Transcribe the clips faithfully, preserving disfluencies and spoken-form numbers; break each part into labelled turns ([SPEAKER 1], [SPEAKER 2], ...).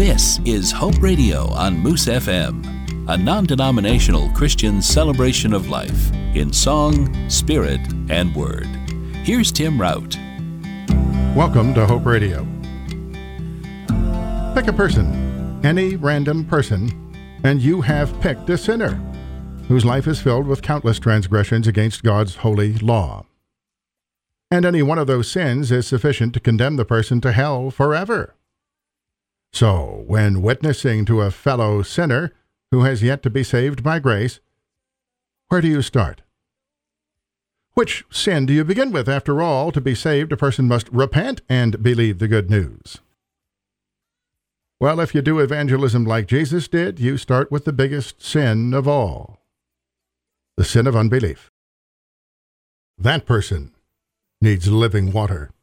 [SPEAKER 1] This is Hope Radio on Moose F M, a non-denominational Christian celebration of life in song, spirit, and word. Here's Tim Rout.
[SPEAKER 2] Welcome to Hope Radio. Pick a person, any random person, and you have picked a sinner whose life is filled with countless transgressions against God's holy law. And any one of those sins is sufficient to condemn the person to hell forever. So, when witnessing to a fellow sinner who has yet to be saved by grace, where do you start? Which sin do you begin with? After all, to be saved, a person must repent and believe the good news. Well, if you do evangelism like Jesus did, you start with the biggest sin of all, the sin of unbelief. That person needs living water.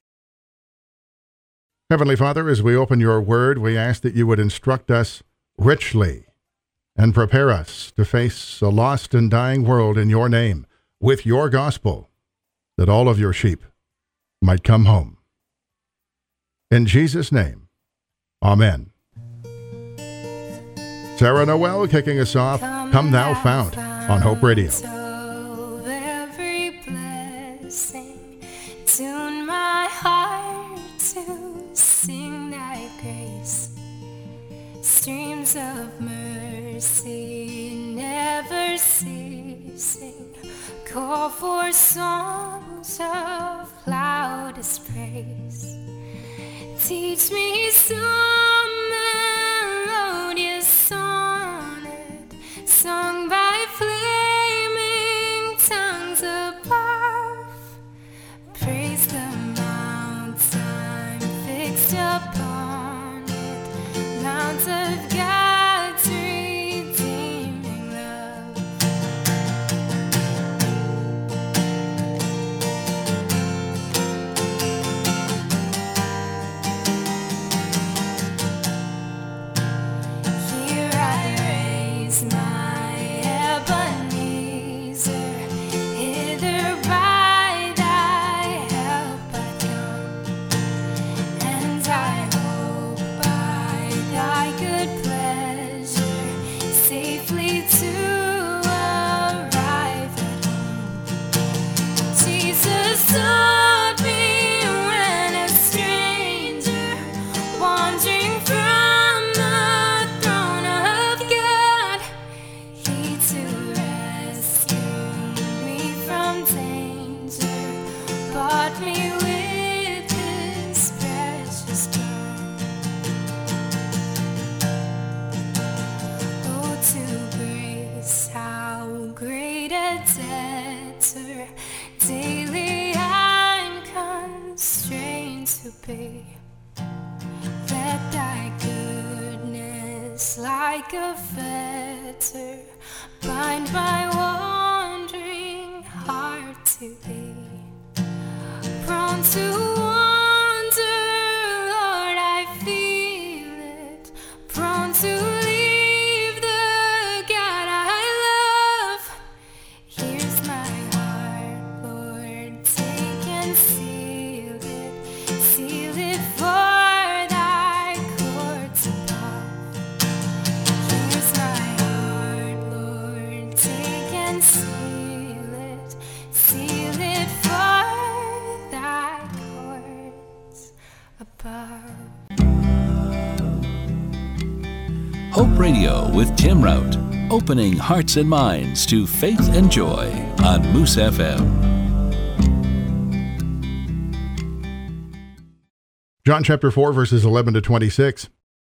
[SPEAKER 2] Heavenly Father, as we open your word, we ask that you would instruct us richly and prepare us to face a lost and dying world in your name, with your gospel, that all of your sheep might come home. In Jesus' name, amen. Sarah Noel kicking us off, Come, Come Thou Fount, on Hope Radio.
[SPEAKER 3] Of every blessing, tune my heart to sing thy grace. Streams of mercy never ceasing, call for songs of loudest praise. Teach me some melodious sonnet sung by flaming tongues above. Praise the mountain fixed upon it, mount of God's redeeming love. Here I raise my Ebenezer, hither by thy help I come, and I hope by thy good pleasure safely to arrive at home. Jesus sought me when a stranger, wandering from the throne of God. He to rescue me from danger, bought me with his precious blood. Oh, to grace, how great a debtor daily I'm constrained to be. Let thy goodness like a fetter bind my wandering heart to thee. Prone to wander, Lord, I feel it. Prone to leave the God I love. Here's my heart, Lord, take and seal it. Seal it for thy courts above. Here's my heart, Lord, take and seal it. Seal it for thy courts above.
[SPEAKER 1] Hope Radio with Tim Rout, opening hearts and minds to faith and joy on Moose F M.
[SPEAKER 2] John chapter four, verses eleven to twenty-six.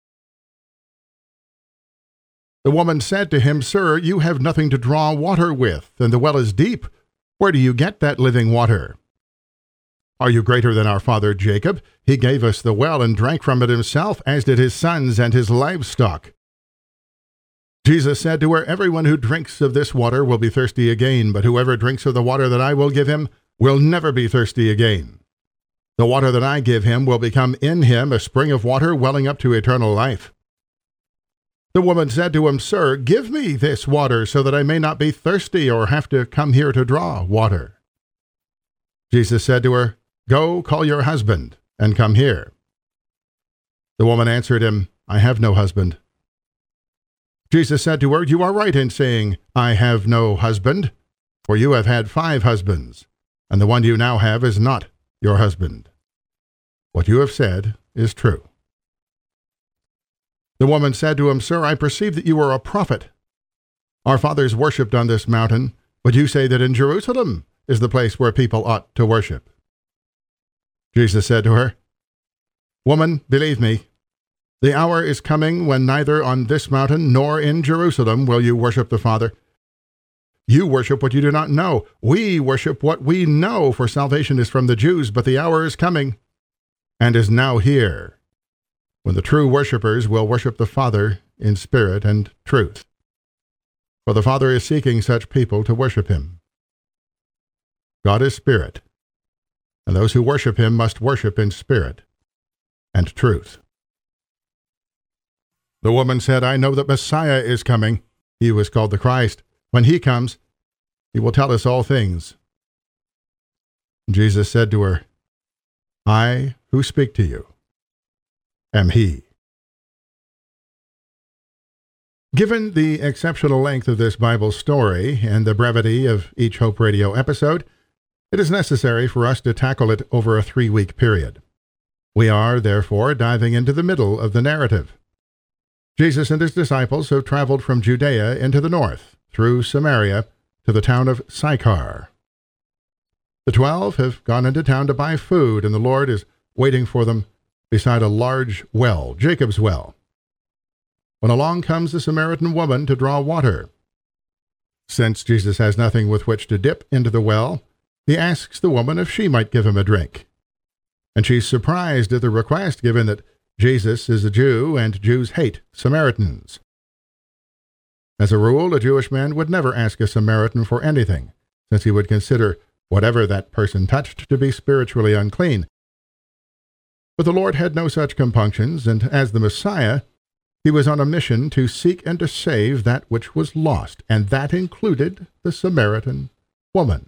[SPEAKER 2] The woman said to him, Sir, you have nothing to draw water with, and the well is deep. Where do you get that living water? Are you greater than our father Jacob? He gave us the well and drank from it himself, as did his sons and his livestock. Jesus said to her, Everyone who drinks of this water will be thirsty again, but whoever drinks of the water that I will give him will never be thirsty again. The water that I give him will become in him a spring of water welling up to eternal life. The woman said to him, Sir, give me this water so that I may not be thirsty or have to come here to draw water. Jesus said to her, Go, call your husband, and come here. The woman answered him, I have no husband." Jesus said to her, "You are right in saying, 'I have no husband,' for you have had five husbands, and the one you now have is not your husband. What you have said is true." The woman said to him, "Sir, I perceive that you are a prophet. Our fathers worshipped on this mountain, but you say that in Jerusalem is the place where people ought to worship." Jesus said to her, "Woman, believe me, the hour is coming when neither on this mountain nor in Jerusalem will you worship the Father. You worship what you do not know. We worship what we know, for salvation is from the Jews, but the hour is coming, and is now here, when the true worshippers will worship the Father in spirit and truth. For the Father is seeking such people to worship him. God is spirit, and those who worship him must worship in spirit and truth." The woman said, "I know that Messiah is coming. He who is called the Christ. When he comes, he will tell us all things." Jesus said to her, "I who speak to you am he." Given the exceptional length of this Bible story and the brevity of each Hope Radio episode, it is necessary for us to tackle it over a three-week period. We are, therefore, diving into the middle of the narrative. Jesus and his disciples have traveled from Judea into the north, through Samaria, to the town of Sychar. The twelve have gone into town to buy food, and the Lord is waiting for them beside a large well, Jacob's well, when along comes a Samaritan woman to draw water. Since Jesus has nothing with which to dip into the well, he asks the woman if she might give him a drink. And she's surprised at the request, given that Jesus is a Jew, and Jews hate Samaritans. As a rule, a Jewish man would never ask a Samaritan for anything, since he would consider whatever that person touched to be spiritually unclean. But the Lord had no such compunctions, and as the Messiah, he was on a mission to seek and to save that which was lost, and that included the Samaritan woman.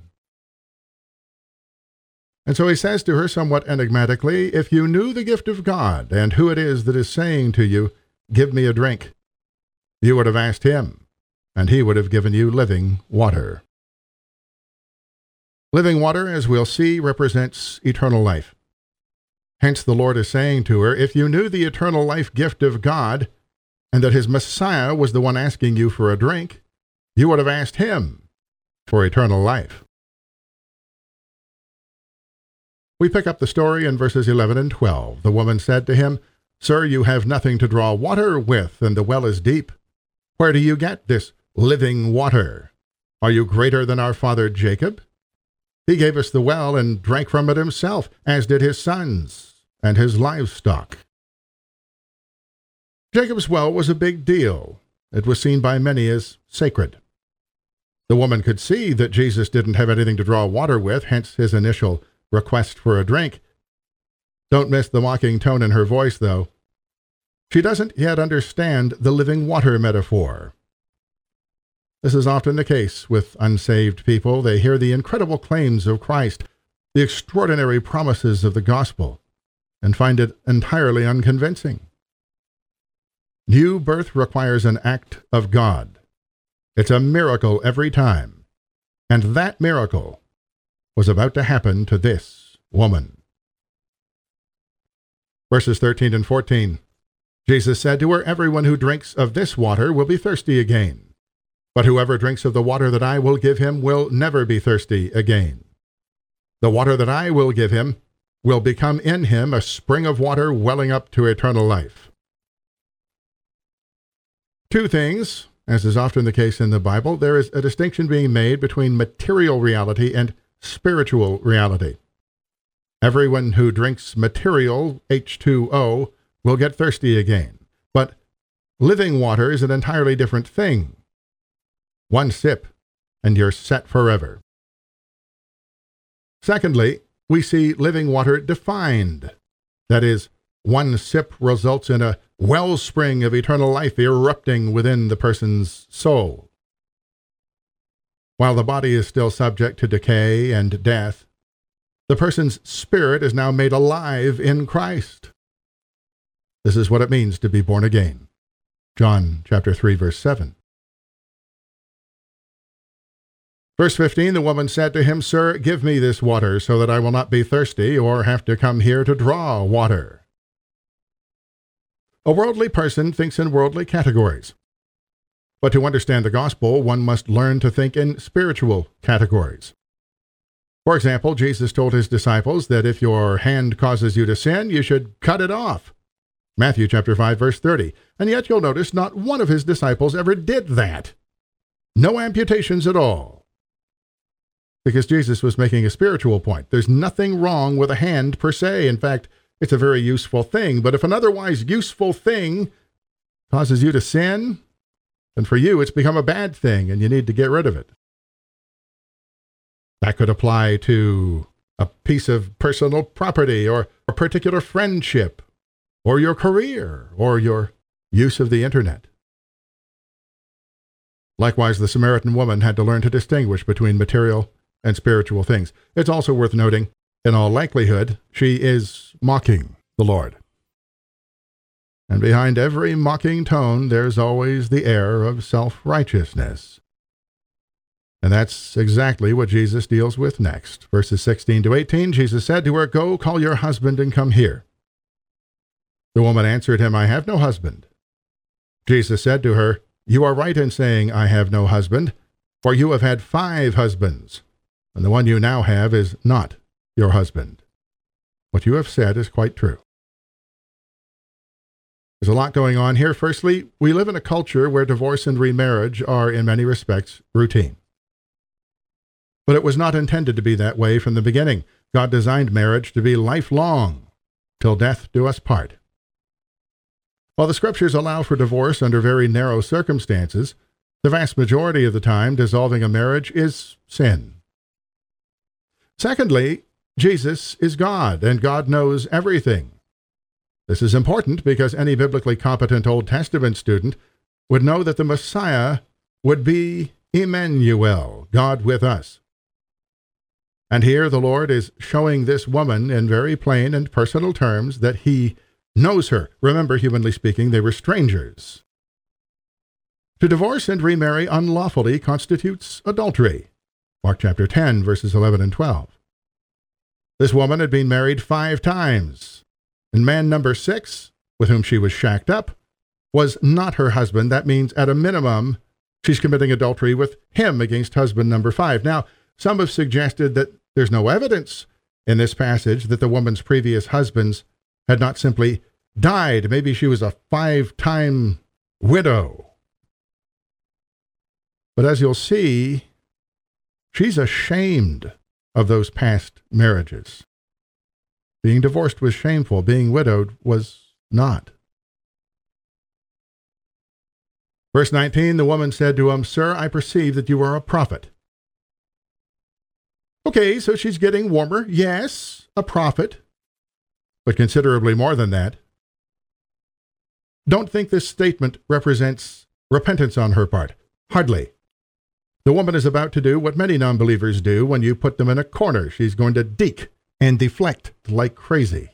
[SPEAKER 2] And so he says to her somewhat enigmatically, "If you knew the gift of God, and who it is that is saying to you, 'Give me a drink,' you would have asked him, and he would have given you living water." Living water, as we'll see, represents eternal life. Hence the Lord is saying to her, if you knew the eternal life gift of God, and that his Messiah was the one asking you for a drink, you would have asked him for eternal life. We pick up the story in verses eleven and twelve. The woman said to him, "Sir, you have nothing to draw water with, and the well is deep. Where do you get this living water? Are you greater than our father Jacob? He gave us the well and drank from it himself, as did his sons and his livestock." Jacob's well was a big deal. It was seen by many as sacred. The woman could see that Jesus didn't have anything to draw water with, hence his initial request for a drink. Don't miss the mocking tone in her voice, though. She doesn't yet understand the living water metaphor. This is often the case with unsaved people. They hear the incredible claims of Christ, the extraordinary promises of the gospel, and find it entirely unconvincing. New birth requires an act of God. It's a miracle every time. And that miracle was about to happen to this woman. Verses thirteen and fourteen. Jesus said to her, "Everyone who drinks of this water will be thirsty again. But whoever drinks of the water that I will give him will never be thirsty again. The water that I will give him will become in him a spring of water welling up to eternal life." Two things, as is often the case in the Bible, there is a distinction being made between material reality and spiritual reality. Everyone who drinks material H two O will get thirsty again. But living water is an entirely different thing. One sip, and you're set forever. Secondly, we see living water defined. That is, one sip results in a wellspring of eternal life erupting within the person's soul. While the body is still subject to decay and death, the person's spirit is now made alive in Christ. This is what it means to be born again. John chapter three, verse seven. Verse fifteen, the woman said to him, Sir, give me this water so that I will not be thirsty or have to come here to draw water. A worldly person thinks in worldly categories. But to understand the gospel, one must learn to think in spiritual categories. For example, Jesus told his disciples that if your hand causes you to sin, you should cut it off. Matthew chapter five, verse thirty. And yet you'll notice not one of his disciples ever did that. No amputations at all. Because Jesus was making a spiritual point. There's nothing wrong with a hand per se. In fact, it's a very useful thing. But if an otherwise useful thing causes you to sin, then for you it's become a bad thing and you need to get rid of it. That could apply to a piece of personal property or a particular friendship or your career or your use of the internet. Likewise, the Samaritan woman had to learn to distinguish between material and spiritual things. It's also worth noting, in all likelihood, she is mocking the Lord. And behind every mocking tone, there's always the air of self-righteousness. And that's exactly what Jesus deals with next. Verses sixteen to eighteen, Jesus said to her, Go, call your husband and come here. The woman answered him, I have no husband. Jesus said to her, You are right in saying, I have no husband, for you have had five husbands, and the one you now have is not your husband. What you have said is quite true. There's a lot going on here. Firstly, we live in a culture where divorce and remarriage are, in many respects, routine. But it was not intended to be that way from the beginning. God designed marriage to be lifelong, till death do us part. While the Scriptures allow for divorce under very narrow circumstances, the vast majority of the time dissolving a marriage is sin. Secondly, Jesus is God, and God knows everything. This is important because any biblically competent Old Testament student would know that the Messiah would be Emmanuel, God with us. And here the Lord is showing this woman in very plain and personal terms that he knows her. Remember, humanly speaking, they were strangers. To divorce and remarry unlawfully constitutes adultery. Mark chapter ten, verses eleven and twelve. This woman had been married five times, and man number six, with whom she was shacked up, was not her husband. That means, at a minimum, she's committing adultery with him against husband number five. Now, some have suggested that there's no evidence in this passage that the woman's previous husbands had not simply died. Maybe she was a five-time widow. But as you'll see, she's ashamed of those past marriages. Being divorced was shameful. Being widowed was not. Verse nineteen, the woman said to him, Sir, I perceive that you are a prophet. Okay, so she's getting warmer. Yes, a prophet, but considerably more than that. Don't think this statement represents repentance on her part. Hardly. The woman is about to do what many non-believers do when you put them in a corner. She's going to deke and deflect like crazy.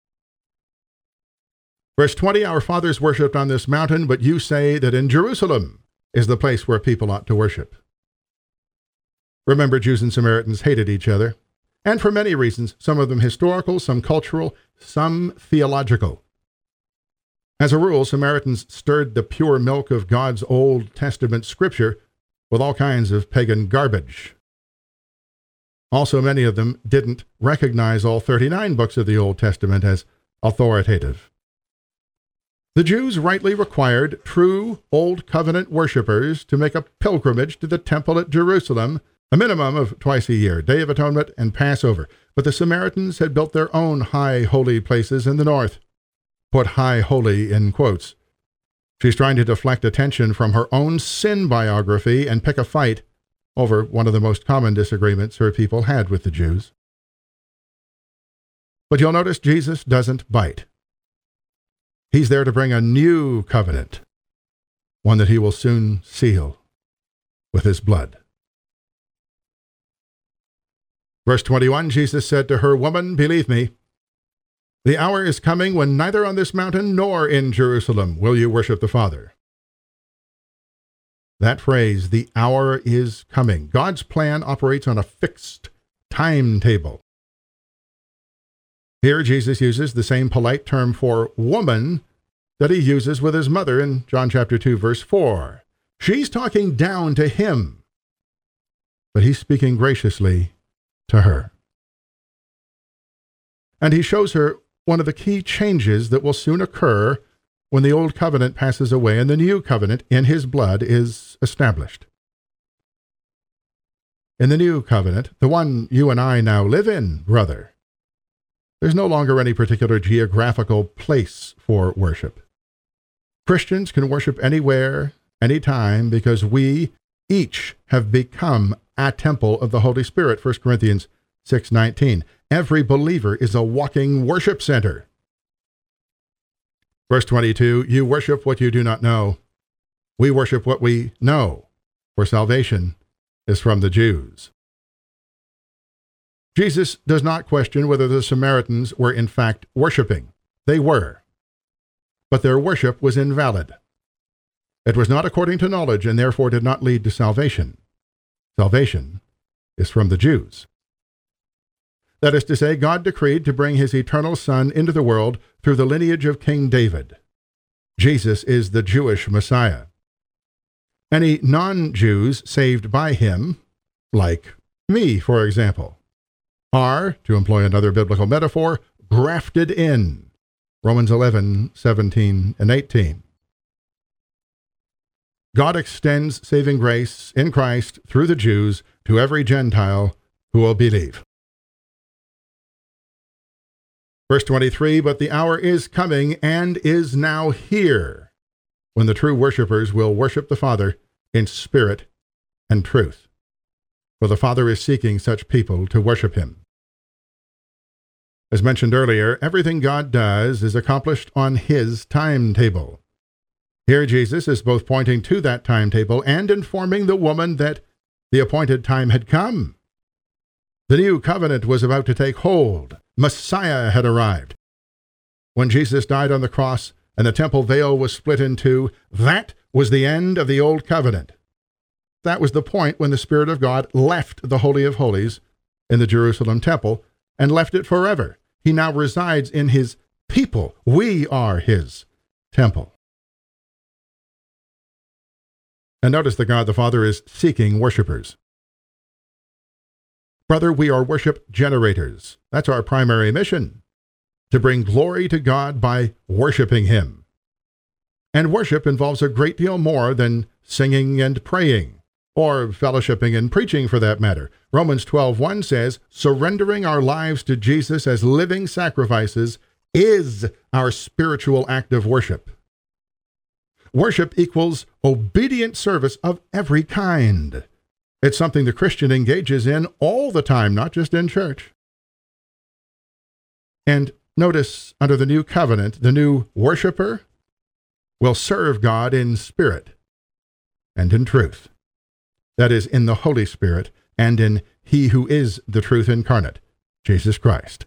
[SPEAKER 2] Verse twenty, Our fathers worshipped on this mountain, but you say that in Jerusalem is the place where people ought to worship. Remember, Jews and Samaritans hated each other, and for many reasons, some of them historical, some cultural, some theological. As a rule, Samaritans stirred the pure milk of God's Old Testament scripture with all kinds of pagan garbage. Also, many of them didn't recognize all thirty-nine books of the Old Testament as authoritative. The Jews rightly required true Old Covenant worshipers to make a pilgrimage to the temple at Jerusalem, a minimum of twice a year, Day of Atonement and Passover. But the Samaritans had built their own high holy places in the north. Put high holy in quotes. She's trying to deflect attention from her own sin biography and pick a fight over one of the most common disagreements her people had with the Jews. But you'll notice Jesus doesn't bite. He's there to bring a new covenant, one that he will soon seal with his blood. Verse twenty-one, Jesus said to her, Woman, believe me, The hour is coming when neither on this mountain nor in Jerusalem will you worship the Father. That phrase, the hour is coming. God's plan operates on a fixed timetable. Here Jesus uses the same polite term for woman that he uses with his mother in John chapter two, verse four. She's talking down to him, but he's speaking graciously to her. And he shows her one of the key changes that will soon occur when the old covenant passes away and the new covenant in his blood is established. In the new covenant, the one you and I now live in, brother, there's no longer any particular geographical place for worship. Christians can worship anywhere, anytime, because we each have become a temple of the Holy Spirit, First Corinthians six nineteen. Every believer is a walking worship center. Verse twenty-two, you worship what you do not know. We worship what we know, for salvation is from the Jews. Jesus does not question whether the Samaritans were in fact worshiping. They were. But their worship was invalid. It was not according to knowledge and therefore did not lead to salvation. Salvation is from the Jews. That is to say, God decreed to bring his eternal Son into the world through the lineage of King David. Jesus is the Jewish Messiah. Any non-Jews saved by him, like me, for example, are, to employ another biblical metaphor, grafted in. Romans eleven, seventeen, and eighteen. God extends saving grace in Christ through the Jews to every Gentile who will believe. Verse twenty-three, but the hour is coming and is now here, when the true worshipers will worship the Father in spirit and truth. For the Father is seeking such people to worship him. As mentioned earlier, everything God does is accomplished on his timetable. Here Jesus is both pointing to that timetable and informing the woman that the appointed time had come. The new covenant was about to take hold. Messiah had arrived. When Jesus died on the cross and the temple veil was split in two, that was the end of the old covenant. That was the point when the Spirit of God left the Holy of Holies in the Jerusalem temple and left it forever. He now resides in his people. We are his temple. And notice that God the Father is seeking worshipers. Brother, we are worship generators. That's our primary mission, to bring glory to God by worshiping him. And worship involves a great deal more than singing and praying, or fellowshipping and preaching for that matter. Romans twelve one says, surrendering our lives to Jesus as living sacrifices is our spiritual act of worship. Worship equals obedient service of every kind. It's something the Christian engages in all the time, not just in church. And notice, under the new covenant, the new worshiper will serve God in spirit and in truth. That is, in the Holy Spirit and in he who is the truth incarnate, Jesus Christ.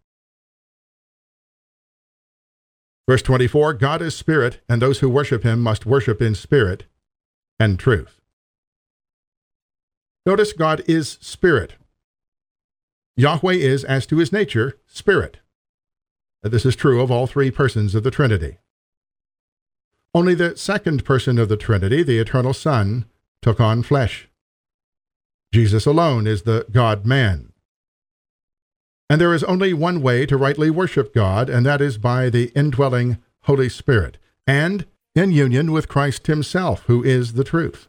[SPEAKER 2] Verse twenty-four, God is spirit, and those who worship him must worship in spirit and truth. Notice God is spirit. Yahweh is, as to his nature, spirit. This is true of all three persons of the Trinity. Only the second person of the Trinity, the eternal Son, took on flesh. Jesus alone is the God-man. And there is only one way to rightly worship God, and that is by the indwelling Holy Spirit, and in union with Christ himself, who is the truth.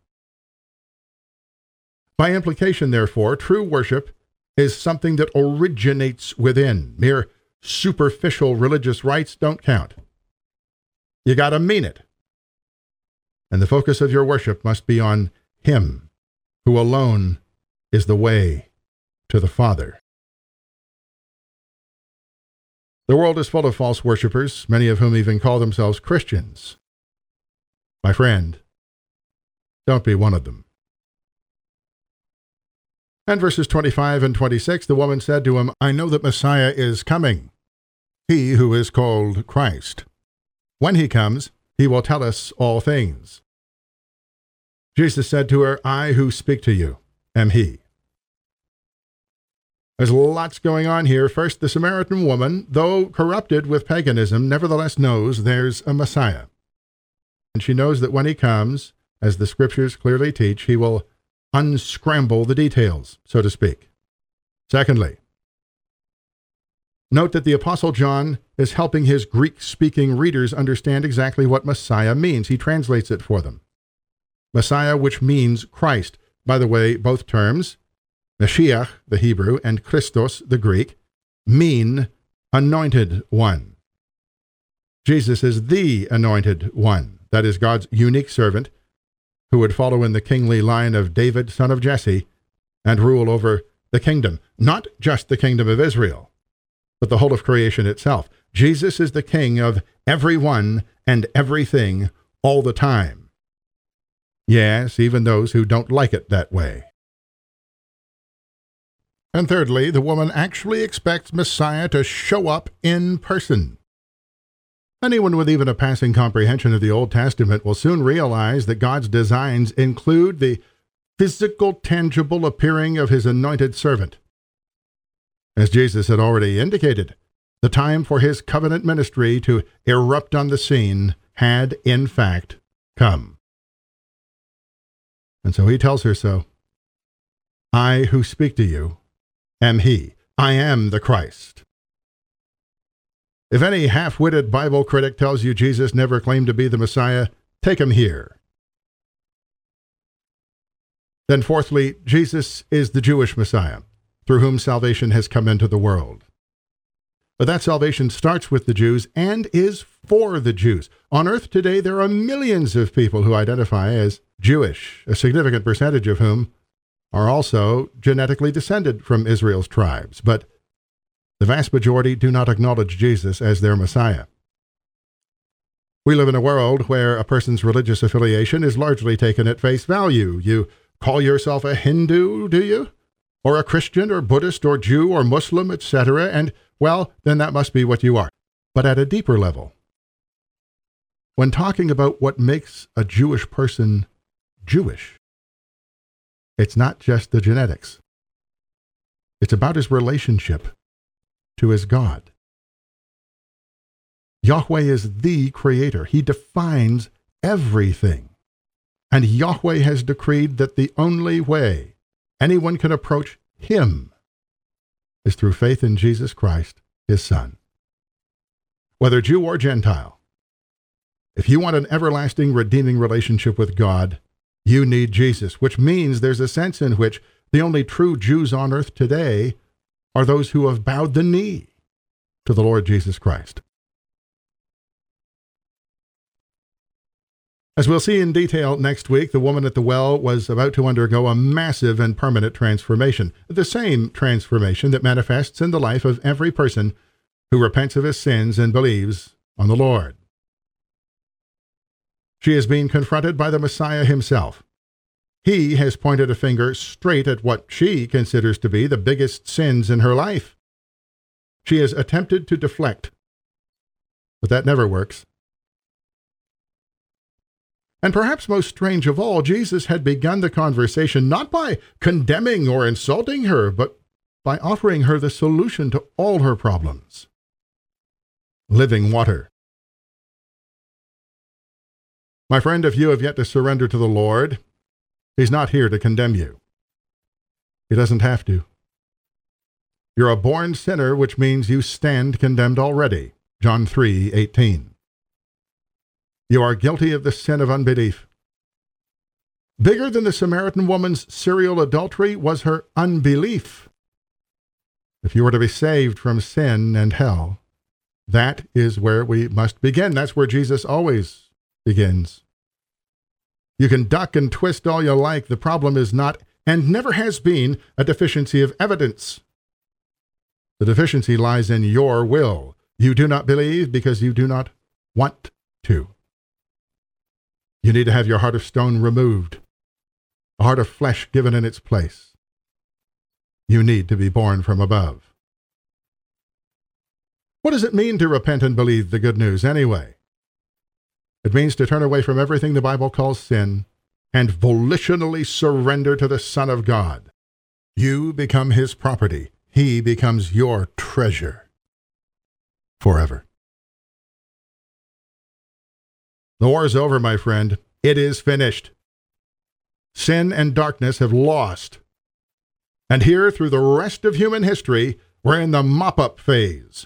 [SPEAKER 2] By implication, therefore, true worship is something that originates within. Mere superficial religious rites don't count. You got to mean it. And the focus of your worship must be on him, who alone is the way to the Father. The world is full of false worshipers, many of whom even call themselves Christians. My friend, don't be one of them. And verses twenty-five and twenty-six, the woman said to him, I know that Messiah is coming. he who is called Christ. When he comes, he will tell us all things. Jesus said to her, I who speak to you am he. There's lots going on here. First, the Samaritan woman, though corrupted with paganism, nevertheless knows there's a Messiah. And she knows that when he comes, as the scriptures clearly teach, he will unscramble the details, so to speak. Secondly, note that the Apostle John is helping his Greek-speaking readers understand exactly what Messiah means. He translates it for them. Messiah, which means Christ. By the way, both terms, Mashiach, the Hebrew, and Christos, the Greek, mean anointed one. Jesus is the anointed one. That is God's unique servant who would follow in the kingly line of David, son of Jesse, and rule over the kingdom. Not just the kingdom of Israel, but the whole of creation itself. Jesus is the king of everyone and everything all the time. Yes, even those who don't like it that way. And thirdly, the woman actually expects Messiah to show up in person. Anyone with even a passing comprehension of the Old Testament will soon realize that God's designs include the physical, tangible appearing of his anointed servant. As Jesus had already indicated, the time for his covenant ministry to erupt on the scene had, in fact, come. And so he tells her so. I who speak to you am he. I am the Christ. If any half-witted Bible critic tells you Jesus never claimed to be the Messiah, take him here. Then fourthly, Jesus is the Jewish Messiah, through whom salvation has come into the world. But that salvation starts with the Jews and is for the Jews. On earth today, there are millions of people who identify as Jewish, a significant percentage of whom are also genetically descended from Israel's tribes. But the vast majority do not acknowledge Jesus as their Messiah. We live in a world where a person's religious affiliation is largely taken at face value. You call yourself a Hindu, do you? Or a Christian or Buddhist or Jew or Muslim, et cetera, and, well, then that must be what you are. But at a deeper level, when talking about what makes a Jewish person Jewish, it's not just the genetics. It's about his relationship to his God. Yahweh is the creator. He defines everything. And Yahweh has decreed that the only way anyone can approach him is through faith in Jesus Christ, his Son. Whether Jew or Gentile, if you want an everlasting, redeeming relationship with God, you need Jesus, which means there's a sense in which the only true Jews on earth today are those who have bowed the knee to the Lord Jesus Christ. As we'll see in detail next week, the woman at the well was about to undergo a massive and permanent transformation, the same transformation that manifests in the life of every person who repents of his sins and believes on the Lord. She is being confronted by the Messiah himself. He has pointed a finger straight at what she considers to be the biggest sins in her life. She has attempted to deflect, but that never works. And perhaps most strange of all, Jesus had begun the conversation not by condemning or insulting her, but by offering her the solution to all her problems: living water. My friend, if you have yet to surrender to the Lord, he's not here to condemn you. He doesn't have to. You're a born sinner, which means you stand condemned already. John three eighteen. You are guilty of the sin of unbelief. Bigger than the Samaritan woman's serial adultery was her unbelief. If you were to be saved from sin and hell, that is where we must begin. That's where Jesus always begins. You can duck and twist all you like. The problem is not, and never has been, a deficiency of evidence. The deficiency lies in your will. You do not believe because you do not want to. You need to have your heart of stone removed, a heart of flesh given in its place. You need to be born from above. What does it mean to repent and believe the good news anyway? It means to turn away from everything the Bible calls sin and volitionally surrender to the Son of God. You become his property. He becomes your treasure forever. The war is over, my friend. It is finished. Sin and darkness have lost. And here, through the rest of human history, we're in the mop-up phase.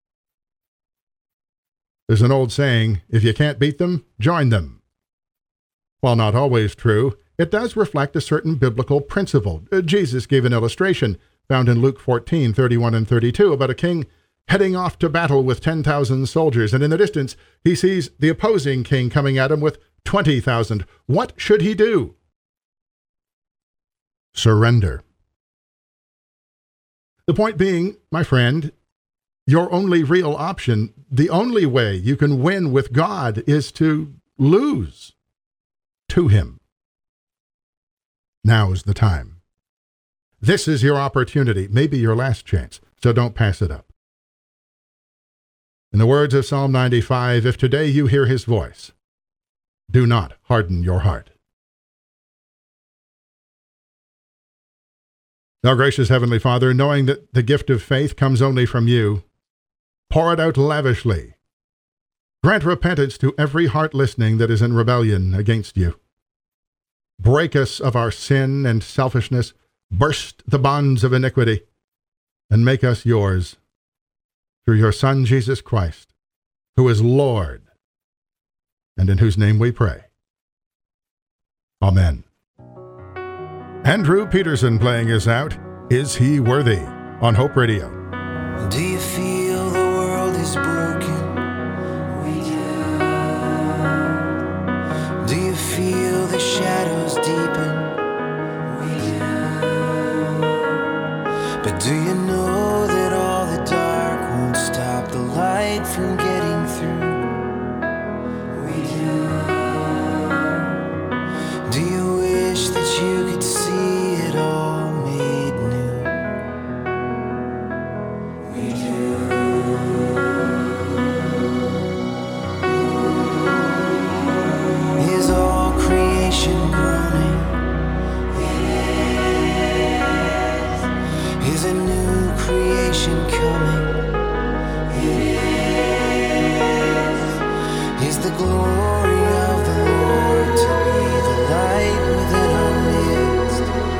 [SPEAKER 2] There's an old saying, if you can't beat them, join them. While not always true, it does reflect a certain biblical principle. Jesus gave an illustration found in Luke fourteen, thirty-one and thirty-two about a king heading off to battle with ten thousand soldiers, and in the distance he sees the opposing king coming at him with twenty thousand. What should he do? Surrender. The point being, my friend, your only real option, the only way you can win with God is to lose to him. Now's the time. This is your opportunity, maybe your last chance, so don't pass it up. In the words of Psalm ninety-five, if today you hear his voice, do not harden your heart. Our gracious Heavenly Father, knowing that the gift of faith comes only from you, pour it out lavishly. Grant repentance to every heart listening that is in rebellion against you. Break us of our sin and selfishness, burst the bonds of iniquity, and make us yours through your Son, Jesus Christ, who is Lord, and in whose name we pray. Amen. Andrew Peterson playing us out, Is He Worthy? On Hope Radio.
[SPEAKER 4] Do you feel the world is broken? We do. Do you feel the shadows deepen? We do. But do you know that all the dark won't stop the light from getting through? We do. Do you wish that you could see it all made new? We do. Is all creation groaning? It is. Is a new creation coming? It is. Is the glory of the Lord to be the light within our midst?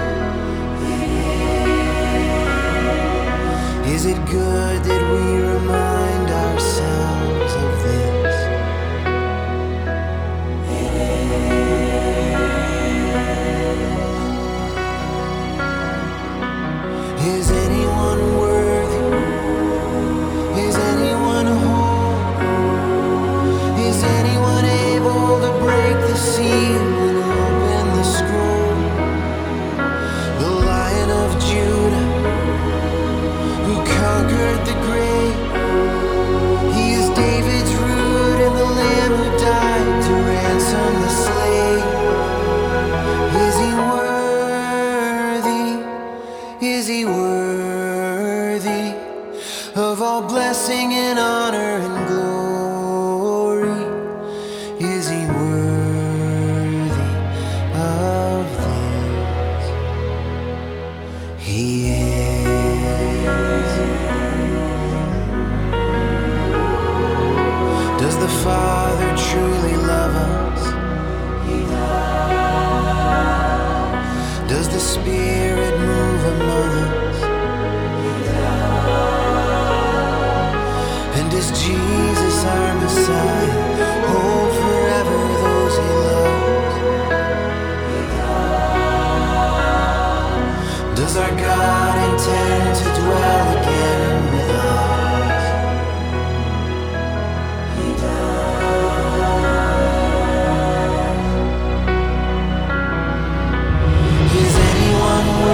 [SPEAKER 4] It is. Is it good that we remind ourselves of this? Is anyone worthy? Is anyone whole? Is anyone able to break the seal and open the scroll? The Lion of Judah, who conquered the grave, he is David's root and the Lamb who died to ransom the slave. Is he worthy? Is he worthy of all blessing and honor and glory? Is he worthy of this? He is. Does the Father truly love us? He does. Does the Spirit move among us? He does. And does Jesus, our Messiah, hold forever those he loves? He does. Does our God intend to dwell again with us? He does. Is anyone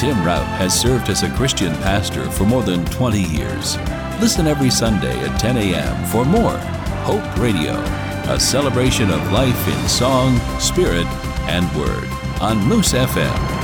[SPEAKER 1] Tim Rout has served as a Christian pastor for more than twenty years. Listen every Sunday at ten a.m. for more Hope Radio, a celebration of life in song, spirit, and word on Moose F M.